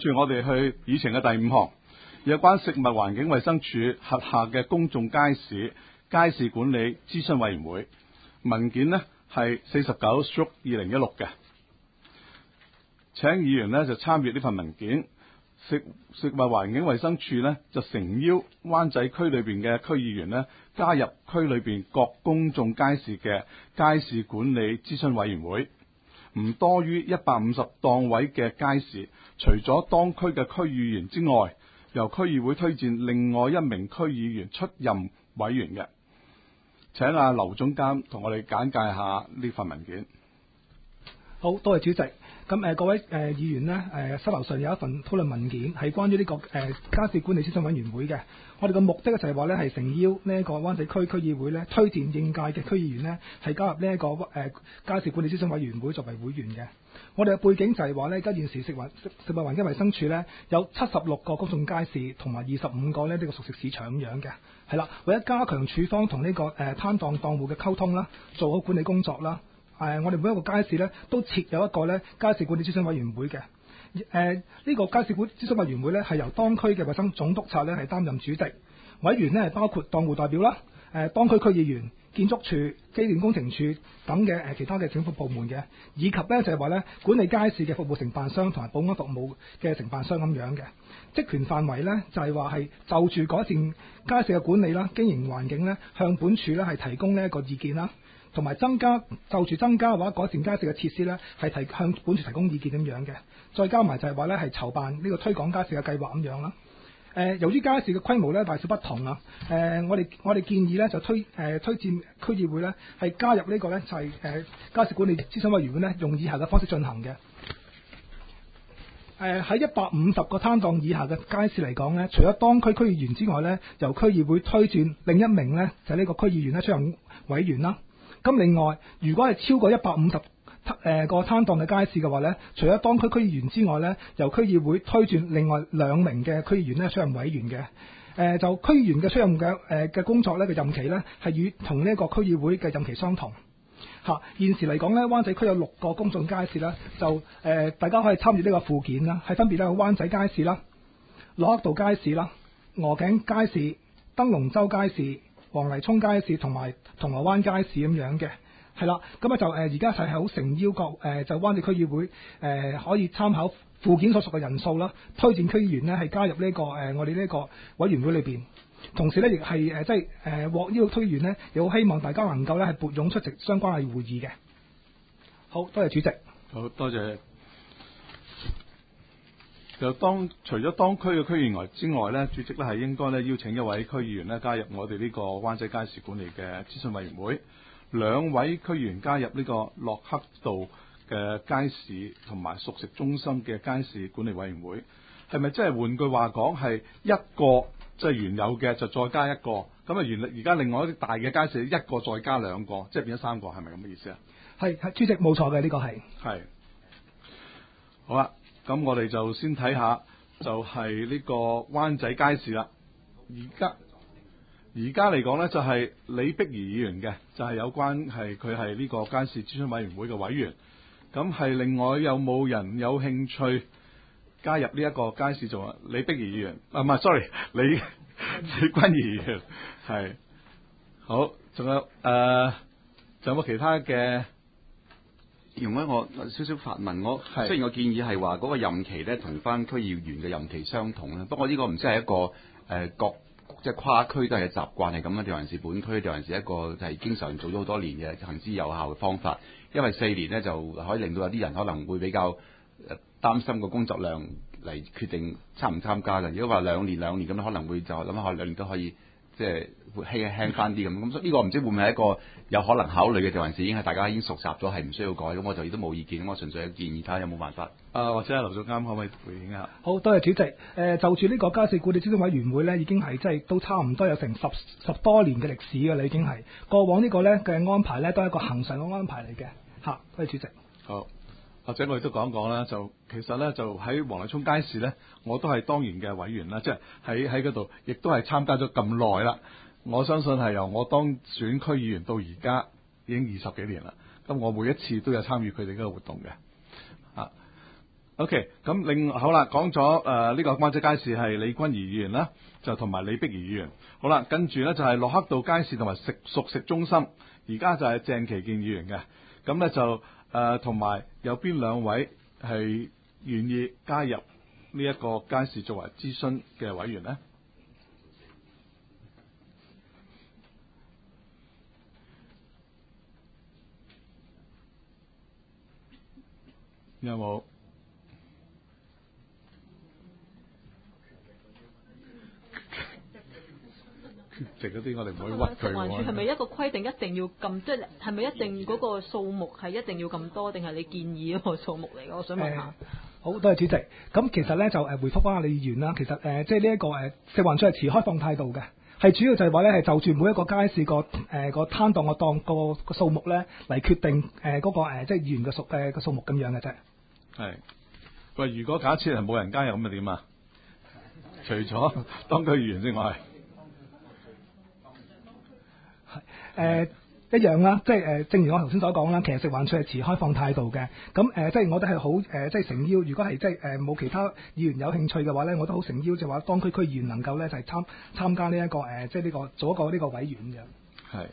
住我哋去議程嘅第5項，有關食物環境衛生署轄下嘅公眾街市街市管理諮詢委員會文件呢係49/2016嘅，請議員呢就參閱呢份文件。食物環境衛生署呢就誠邀灣仔區裏邊嘅區議員呢加入區裏邊各公眾街市嘅街市管理諮詢委員會。唔多於150檔位嘅街市，除咗當區嘅區議員之外，由區議會推薦另外1名區議員出任委員嘅。請阿劉總監同我哋簡介下呢份文件。 好，多謝主席。咁各位議員呢，手頭上有一份討論文件，係關於呢個街市管理諮詢委員會嘅。我哋嘅目的就係話呢，係誠邀呢一個灣仔區區議會呢，推薦應屆嘅區議員呢，係加入呢一個街市管理諮詢委員會作為會員嘅。我哋嘅背景就係話呢，而家現時食物環境衞生署呢，有76個公眾街市同埋25個呢個熟食市場咁樣嘅，係啦，為咗加強署方同呢個攤檔檔戶嘅溝通啦，做好管理工作啦。我哋每一個街市咧都設有一個咧街市管理諮詢委員會嘅。呢個街市管諮詢委員會咧係由當區嘅衞生總督察咧係擔任主席，委員咧係包括檔戶代表啦、當區區議員、建築署、機電工程署等嘅其他嘅政府部門嘅，以及咧就係話咧管理街市嘅服務承辦商同埋保安服務嘅承辦商咁樣嘅。職權範圍咧就係話係就住改善街市嘅管理啦、經營環境咧，向本署咧係提供呢一個意見啦。同埋就住增加或者改善街市嘅設施呢，係向本署提供意見咁樣嘅。再加埋就係話呢，係籌辦呢個推廣街市嘅計劃咁樣啦。由於街市嘅規模呢大小不同啊，我哋建議呢就推薦區議會呢係加入呢個呢就係街市管理諮詢委員會呢，用以下嘅方式進行嘅。喺150個攤檔以下嘅街市嚟講呢，除咗當區區議員之外呢，由區議會推薦另一名呢，就係呢個區議員呢出任委員啦。咁另外，如果係超過150個攤檔嘅街市嘅話呢，除咗當區區議員之外呢，由區議會推薦另外2名嘅區議員呢出任委員嘅。就區議員嘅出任嘅工作呢嘅任期呢，係與同呢個區議會嘅任期相同。現時嚟講呢，灣仔區有6個公眾街市啦，就大家可以參與呢個附件啦，係分別咧灣仔街市啦、駱克道街市啦、鵝頸街市、燈籠洲街市、黃泥涌街市同埋銅鑼灣街市咁樣嘅，係啦，咁就而家係好誠邀各就灣仔區議會可以參考附件所屬嘅人數啦，推薦區議員呢係加入呢個我哋呢個委員會裏邊，同時呢亦係即係獲邀區議員呢，亦好希望大家能夠呢係撥冗出席相關嘅會議嘅。好多謝主席。 好多謝。就除咗當區嘅區議員之外呢，主席呢係應該呢邀請一位區議員呢加入我哋呢個灣仔街市管理嘅諮詢委員會，2位區議員加入呢個駱克道嘅街市同埋熟食中心嘅街市管理委員會。係咪即係換句話講係一個即係原有嘅就再加一個？咁啊而家另外一啲大嘅街市一個再加2個，即係變咗3個，係咪咁嘅意思啊？係主席冇錯嘅，呢個係。 好啦。咁我哋就先睇下，就係呢個灣仔街市啦。而家嚟講呢，就係李碧儀議員嘅，就係有關係佢係呢個街市諮詢委員會嘅委員。咁係另外有冇人有興趣加入呢一個街市做李碧儀議員？唔係，sorry， 李君儀議員係。好，仲有冇其他嘅？ 容許我少少發問，雖然我建議係話嗰個任期咧同翻區議員嘅任期相同啦，不過呢個唔知係一個各即係跨區都係習慣係咁啊，定還是本區定還是一個係經常做咗好多年嘅行之有效嘅方法？因為4年咧就可以令到有啲人可能會比較擔心個工作量嚟決定參唔參加嘅。如果話兩年咁，可能會就諗下2年都可以即係會輕翻啲咁。所以呢個唔知會唔會係一個有可能考慮嘅，定還是已經係大家已經熟習咗，係唔需要改。咁我就亦都冇意見，我純粹係建議睇下有冇辦法。 或者劉總監可唔可以回應下？ 好，多謝主席。就住呢個街市管理諮詢委員會呢，已經係即係都差唔多有成十多年嘅歷史㗎啦，已經係過往呢個呢嘅安排呢，都係一個恆常嘅安排嚟嘅。多謝主席。 好，或者我哋都講講啦，就其實呢，就喺黃泥涌街市呢，我都係當然嘅委員啦，即係喺嗰度亦都係參加咗咁耐啦。我相信係由我當選區議員到而家已經20幾年啦。咁我每一次都有參與佢哋嗰個活動嘅。 OK， 咁好啦，講咗呢個灣仔街市係李君儀議員啦，就同埋李碧儀議員。好啦，跟住咧就係駱克道街市同埋熟食中心，而家就係鄭其健議員嘅。咁咧就同埋有邊兩位係願意加入呢一個街市作為諮詢嘅委員呢？有冇？缺席嗰啲我哋唔可以屈佢食環署係咪一個規定一定要咁，即係咪一定嗰個數目係一定要咁多，定係你建議嗰個數目嚟？我想問下。 好，多謝主席。咁其實咧就回覆翻阿李議員啦。其實即係呢一個食環署係持開放態度嘅，係主要就係話咧係就住每一個街市個攤檔個數目咧嚟決定嗰個即係議員嘅個數目咁樣嘅啫。係。 喂，如果假設係冇人加入咁，咪點啊？除咗當區議員之外。 一樣啦，即係正如我頭先所講啦，其實食環署係持開放態度嘅。咁即係我哋係好即係誠邀，如果係即係冇其他議員有興趣嘅話咧，我都好誠邀就話當區區議員能夠咧就係參加呢一個即係呢個做一個呢個委員嘅。係。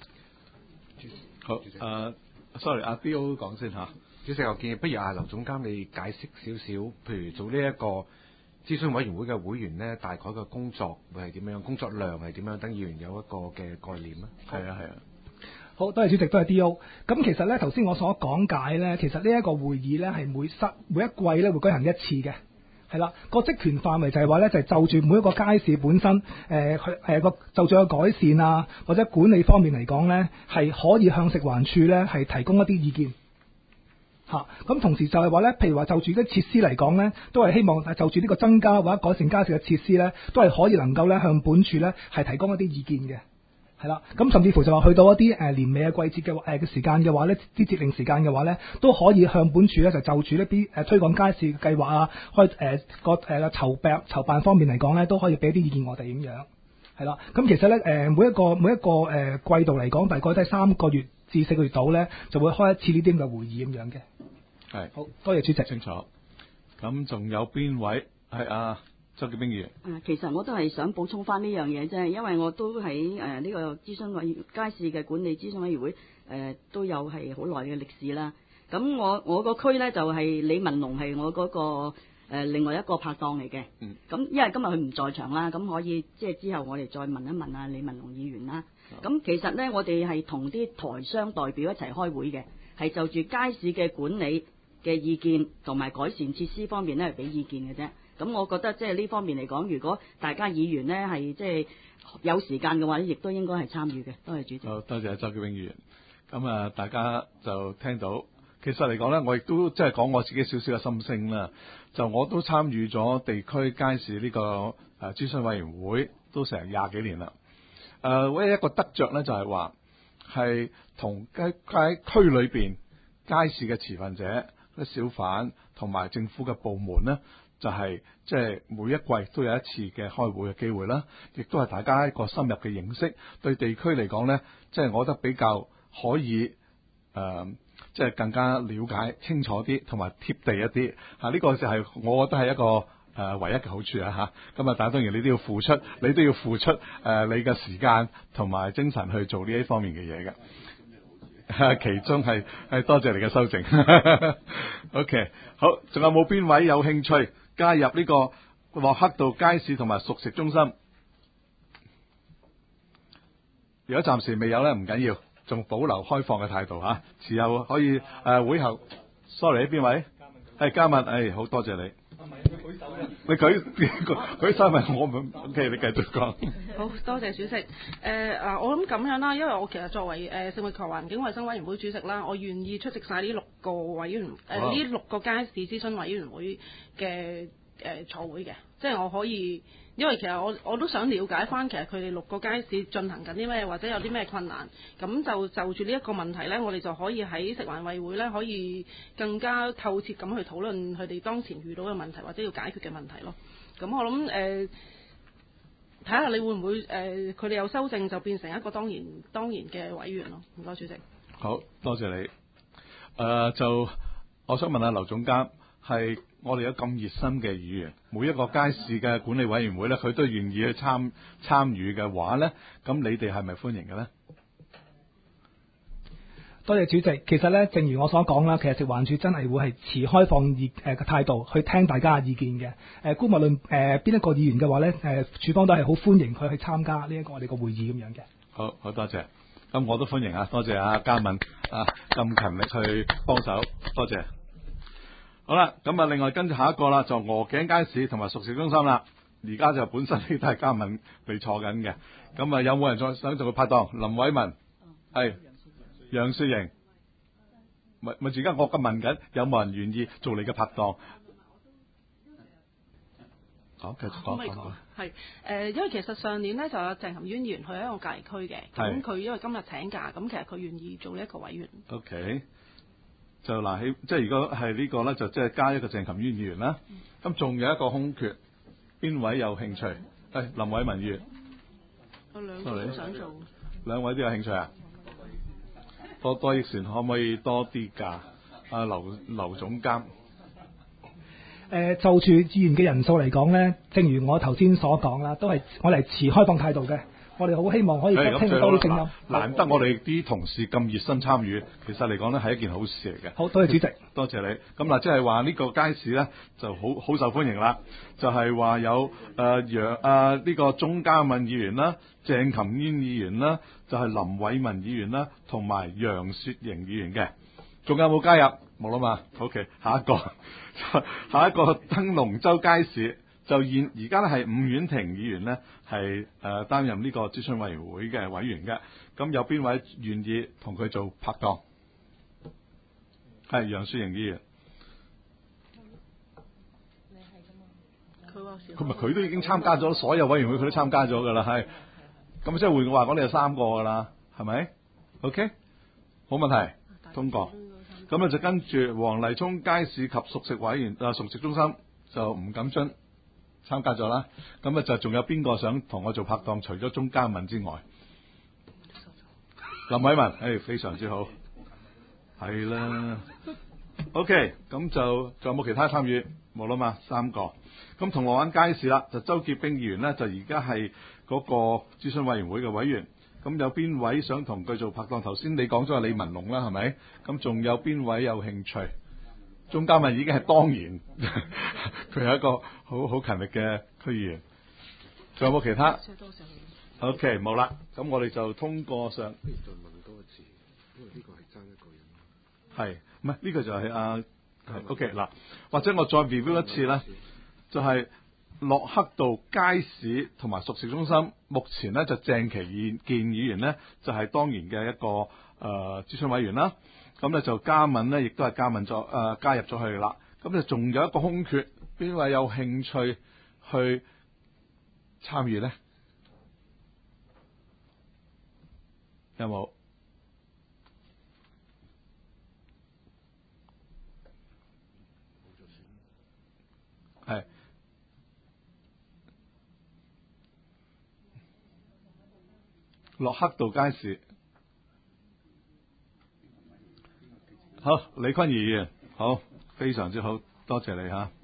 好，sorry，阿 D.O 講先嚇。 主席，我建議不如阿劉總監你解釋少少，譬如做呢一個諮詢委員會嘅會員呢，大概嘅工作會係點樣，工作量係點樣，等議員有一個嘅概念啊。 係啊。 好，多謝主席，多謝 D.O。咁其實咧頭先我所講解咧，其實呢一個會議咧係每一季咧會舉行一次嘅，係啦。個職權範圍就係話咧就係就住每一個街市本身就住個改善啊或者管理方面嚟講咧，係可以向食環署咧係提供一啲意見。咁同時就係話咧，譬如話就住啲設施嚟講咧，都係希望就住呢個增加或者改善街市嘅設施咧，都係可以能夠咧向本署咧係提供一啲意見嘅，係啦。咁甚至乎就話去到一啲年尾嘅季節嘅時間嘅話咧，啲節令時間嘅話咧，都可以向本署咧就住呢啲推廣街市嘅計劃啊，籌辦方面嚟講咧，都可以俾啲意見我哋咁樣，係啦。咁其實咧每一個季度嚟講，大概都係3個月至4個月度咧，就會開一次呢啲咁嘅會議咁樣嘅。係，好多謝主席。 清楚。咁仲有邊位係周潔冰議員？ 其實我都係想補充翻呢樣嘢啫，因為我都喺呢個諮詢委員街市嘅管理諮詢委員會都有係好耐嘅歷史啦。咁我個區咧就係李文龍係我嗰個另外一個拍檔嚟嘅。咁因為今日佢唔在場啦，咁可以即係之後我哋再問一問啊李文龍議員啦。咁其實咧我哋係同啲台商代表一齊開會嘅，係就住街市嘅管理嘅意見同埋改善設施方面咧係俾意見嘅啫。咁我覺得即係呢方面嚟講，如果大家議員咧係即係有時間嘅話，亦都應該係參與嘅。多謝主席。 好，多謝周潔冰議員。咁大家就聽到，其實嚟講咧，我亦都即係講我自己少少嘅心聲啦。就我都參與咗地區街市呢個諮詢委員會，都成20幾年啦。唯一一個得着咧，就係話係同區裏邊街市嘅持份者、啲小販同埋政府嘅部門咧，就係即係每一季都有一次嘅開會嘅機會啦，亦都係大家一個深入嘅認識，對地區嚟講咧，即係我覺得比較可以即係更加了解清楚啲，同埋貼地一啲嚇。呢個就係我覺得係一個唯一嘅好處啊嚇。咁啊，但係當然你都要付出，你嘅時間同埋精神去做呢一方面嘅嘢嘅。其中係多謝你嘅修正。OK， 好，仲有冇邊位有興趣加入呢個駱克道街市同埋熟食中心？如果暫時未有咧，唔緊要，仲保留開放嘅態度嚇。遲後可以會後 ，sorry， 邊位？係嘉敏，好多謝你。你舉手咪我唔 OK， 你繼續講。 好多謝主席。我諗咁樣啦，因為我其實作為食物及環境衞生委員會主席啦，我願意出席晒呢6個委員呢6個街市諮詢委員會嘅坐會嘅，即係我可以，因為其實我都想了解翻，其實佢哋6個街市進行緊啲咩，或者有啲咩困難，咁就住呢一個問題呢，我哋就可以喺食環委會呢，可以更加透徹咁去討論佢哋當前遇到嘅問題，或者要解決嘅問題咯。咁我諗睇下你會唔會佢哋有修正就變成一個當然嘅委員咯。唔該，主席。 好多謝你。就我想問下劉總監，係我哋有咁熱心嘅議員，每一個街市嘅管理委員會咧，佢都願意去參與嘅話咧，咁你哋係咪歡迎嘅咧？ 多謝主席。其實咧，正如我所講啦，其實食環署真係會係持開放嘅態度去聽大家嘅意見嘅。姑勿論邊一個議員嘅話咧，署方都係好歡迎佢去參加呢一個我哋個會議咁樣嘅。 好多謝。咁我都歡迎啊，多謝啊嘉敏啊咁勤力去幫手，多謝。好啦，咁啊，另外跟住下一個啦，就鵝頸街市同埋熟食中心啦。而家就本身呢都係嘉敏嚟坐緊嘅。咁啊，有冇人再想做佢拍檔？林偉文係。楊雪盈，咪而家我咁問緊，有冇人願意做你嘅拍檔？好，繼續講。 係因為其實上年呢就有鄭含淵議員去一個隔離區嘅，咁佢因為今日請假，咁其實佢願意做呢一個委員。 OK， 就嗱即係如果係呢個咧，就即係加一個鄭含淵議員啦。咁仲有一個空缺，邊位有興趣？林偉文議員， 我兩個都想做。 兩位都有興趣啊？多益善可唔可以多啲㗎？劉總監。 就住議員嘅人數嚟講咧，正如我頭先所講啦，都係我哋持開放態度嘅。我哋好希望可以聽到多啲聲音。 難得我哋啲同事咁熱心參與，其實嚟講咧係一件好事嚟嘅。 好，多謝主席。 多謝你。咁嗱，即係話呢個街市咧就好受歡迎啦。就係話有呢個鍾嘉敏議員啦、鄭琴淵議員啦，就係林偉文議員啦，同埋楊雪盈議員嘅。仲有冇加入？冇啦嘛。OK， 下一個燈龍洲街市。就而家咧係伍婉婷議員呢，係擔任呢個諮詢委員會嘅委員嘅。咁有邊位願意同佢做拍檔？係楊雪盈議員。佢都已經參加咗所有委員會，佢都參加咗㗎啦。係咁即係換句話講，你有3個㗎啦，係咪 ？OK， 冇問題，通過。咁就跟住黃泥涌街市及熟食熟食中心就吳錦津參加咗啦。咁就仲有邊個想同我做拍檔？除咗鍾嘉敏之外，林偉文，非常之好，係啦。OK， 咁就仲有冇其他參與？冇啦嘛，3個。咁銅鑼灣街市啦，就周潔冰議員呢，就而家係嗰個諮詢委員會嘅委員。咁有邊位想同佢做拍檔？頭先你講咗係李文龍啦，係咪？咁仲有邊位有興趣？鍾嘉敏已經係當然，佢係一個好勤力嘅區議員。仲有冇其他 ？OK， 冇啦。咁我哋就通過上。不如再問多一次，因為呢個係爭一個人。係，唔係呢個就係OK 嗱，或者我再 review 一次咧，就係駱克道街市同埋熟食中心，目前咧就鄭其健議員咧就係當然嘅一個諮詢委員啦。咁咧就嘉敏咧亦都係加入咗去啦。咁就仲有一個空缺，邊位有興趣去參與咧？有冇？係駱克道街市，好，李坤儀議員，好，非常之好，多謝你吓。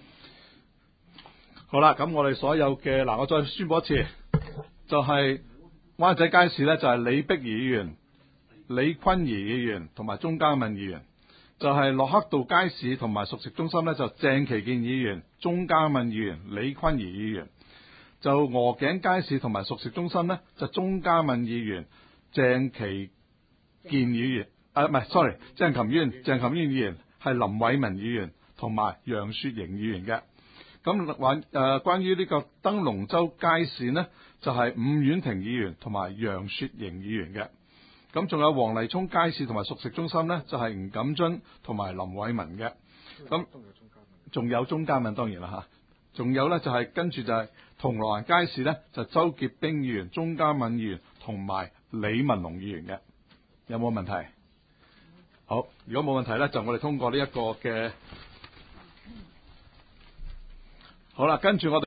好啦，咁我哋所有嘅嗱，我再宣佈一次，就係灣仔街市咧，就係李碧儀議員、李坤儀議員同埋鍾嘉敏議員。就係駱克道街市同埋熟食中心咧，就鄭其健議員、鍾嘉敏議員、李坤儀議員；就鵝頸街市同埋熟食中心咧，就鍾嘉敏議員、鄭其健議員，唔係 sorry， 鄭琴淵議員係林偉文議員同埋楊雪盈議員嘅。咁關於呢個燈龍洲街市呢，就係伍婉婷議員同埋楊雪盈議員嘅。咁仲有黃泥涌街市同埋熟食中心呢，就係吳錦津同埋林偉文嘅。咁仲有鍾嘉敏當然啦嚇，仲有呢，就係跟住就係銅鑼灣街市呢，就周潔冰議員、鍾嘉敏議員同埋李文龍議員嘅。有冇問題？好，如果冇問題呢，就我哋通過呢一個嘅。好啦，跟住我哋。